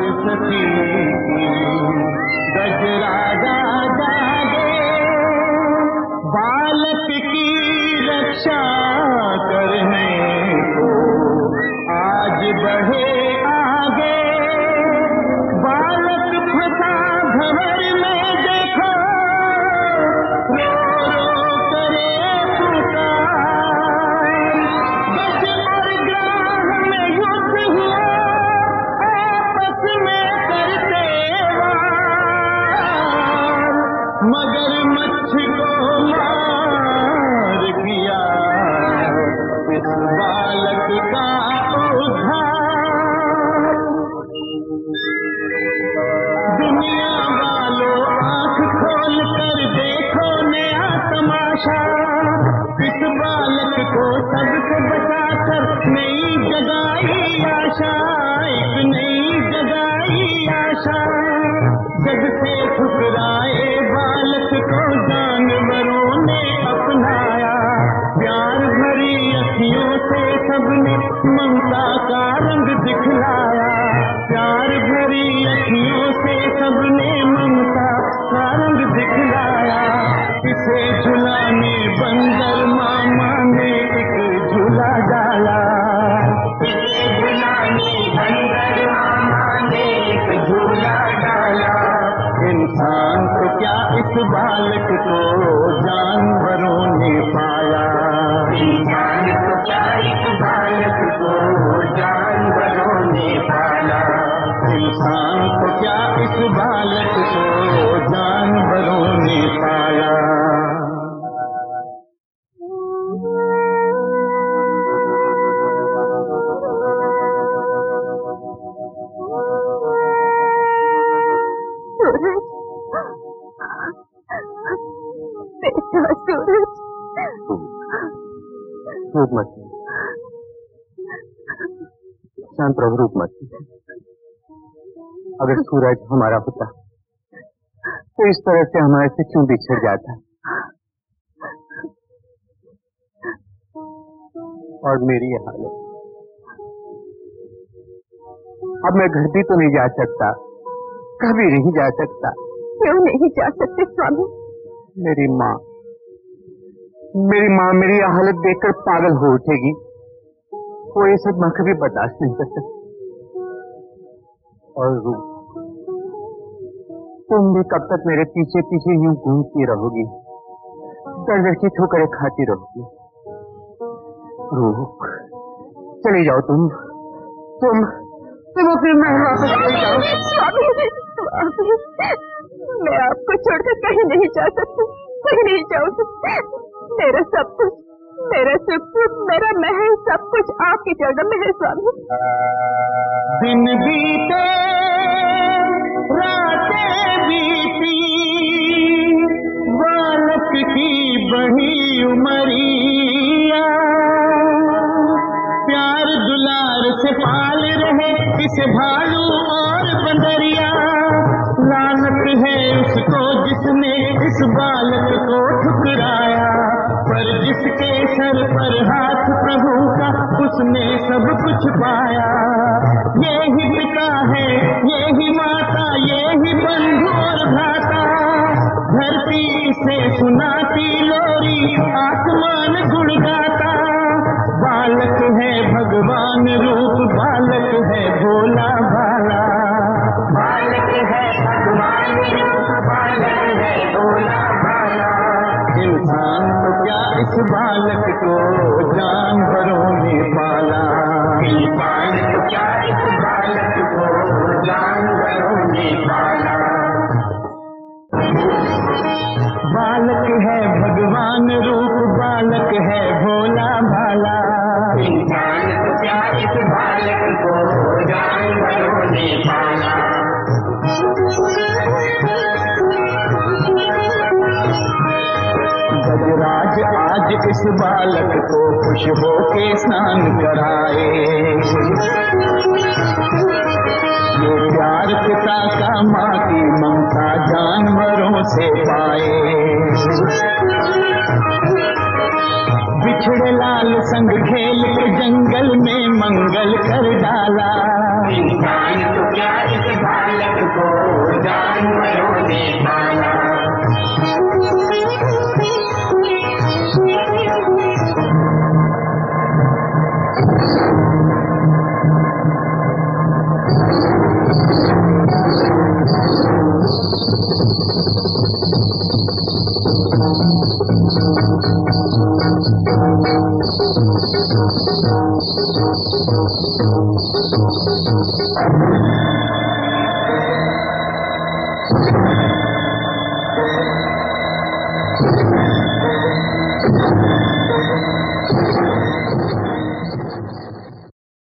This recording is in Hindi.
सती की गजराजा जागे, बालक की रक्षा करने को आज बढ़े आगे। बालक फंसा भंवर में देखो, रो रो करे पुकार। गज और ग्राह में युद्ध हुआ, आपस में करते वार, मगर मच्छ को मार किया इस बालक का उद्धार। दुनिया वालों आंख खोल कर देखो नया तमाशा, इस बालक को सबसे बचाकर नई जगाई आशा, एक नई जगाई आशा। जग से ठुकराए बालक को जानवरों ने अपनाया, प्यार भरी अखियों से सबने ममता का रंग दिखलाया, प्यार भरी अखियों से सबने ममता का रंग दिखलाया। इसे झुलाने बंदर मामा ने एक झूला डाला, इसे झुलाने बंदर मामा ने एक झूला डाला। इंसान तो क्या इस बालक को जानवरों ने पाया, इंसान तो क्या इस बालक को जानवरों ने पाला। इंसान तो क्या इस बालक को जानवरों ने पाला। रूप मत, शांत रहो, रूप मत। अगर सूरज हमारा होता तो इस तरह से हमारे से क्यों बिछड़ जाता। और मेरी ये हालत, अब मैं घर भी तो नहीं जा सकता, कभी नहीं जा सकता। क्यों नहीं जा सकते स्वामी? मेरी माँ मेरी हालत देखकर पागल हो उठेगी। वो ये सब माँ कभी बर्दाश्त नहीं कर सकती। और रूप, तुम भी कब तक मेरे पीछे पीछे यूं घूमती रहोगी, दर्द की ठोकरें खाती रहोगी। रूप, चली जाओ तुम अपने महल वापस चले जाओ। स्वामी, मैं आपको छोड़कर कहीं नहीं जा सकती, कहीं नहीं जाऊंगी। मेरा सब कुछ, मेरा सुख, मेरा महल, सब कुछ आपके चरणों में है स्वामी। दिन बीते रातें बीती, बालक की बड़ी उमरिया, प्यार दुलार से पाल रहे इसे भालू और बंदरिया। लानत है उसको जिसने इस बालक को ठुकराया, पर जिसके सर पर हाथ प्रभु का उसने सब कुछ पाया। ये ही पिता है, ये ही माता, ये ही बंधु और भ्राता, धरती से सुनाती लोरी आसमान गुण गाता। बालक है भगवान रूप, बालक है भोला भाला, बालक है भगवान रूप, बालक है भोला भाला। इंसान तो क्या इस बालक को जानवरों ने पाला, इंसान तो क्या इस बालक को जानवरों ने पाला। बालक है भगवान रूप, बालक है भोला भाला। इंसान तो क्या इस बालक को जानवरों ने पाला। गजराज आज इस बालक को खुश होके स्नान कराए,